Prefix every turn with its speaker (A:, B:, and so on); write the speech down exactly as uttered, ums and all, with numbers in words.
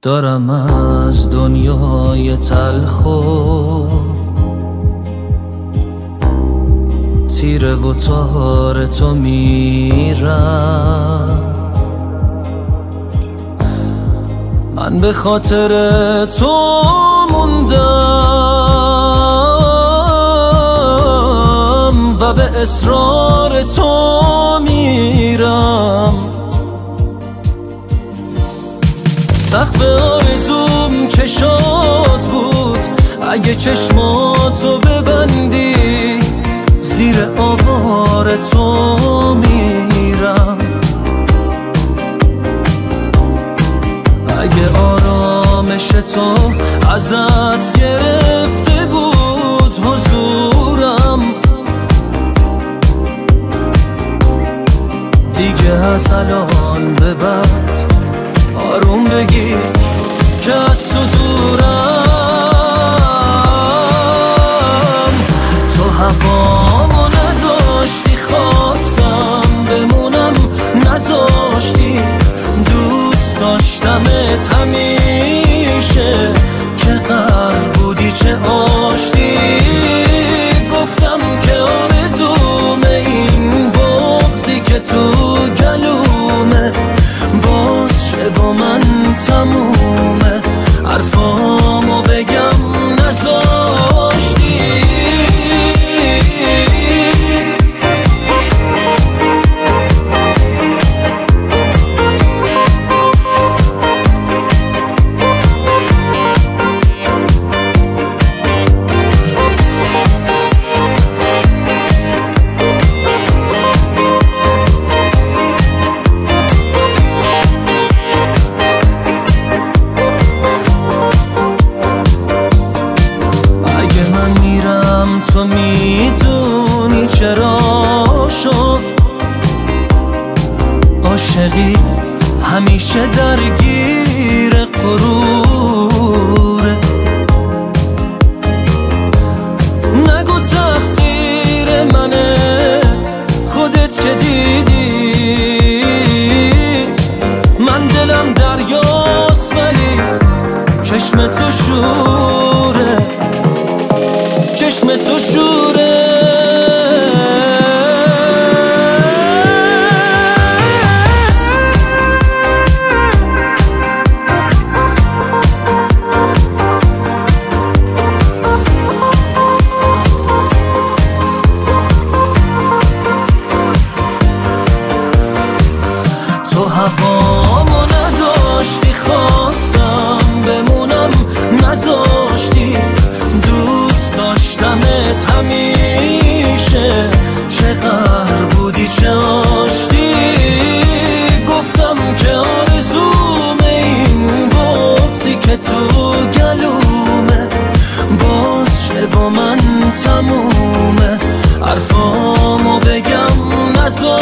A: دارم از دنیای تلخ و تیره و تار تو میرم. من به خاطر تو موندم و به اصرار تو میرم. سقف آرزوم چشات بود، اگه چشماتو ببندی زیر آوار تو میرم. اگه آرامش تو ازت گرفته بود حضورم، دیگه از الان به بعد آروم بگیر که از تو دورم. تو هوامو نداشتی، خواستم بمونم نذاشتی. دوست داشتمت همیشه، چه قهر بودی چه آشتی. گفتم که آرزوم این بغضی که تو گلومه باز شه با من تمومه. حرفامو بگم نذاشتی. تو میدونی چرا شد عاشقی همیشه درگیر غروره. نگو تقصیر منه، خودت که دیدی من دلم دریاست ولی چشم تو شوره، چشم تو شوره. تو هوامو نداشتی، خواستم بمونم نذاشتی. دوست داشتمت همیشه، چه قهر بودی چه آشتی. گفتم که آرزوم این بغضی که تو گلومه باز شه با من تمومه. حرفامو بگم نذاشتی.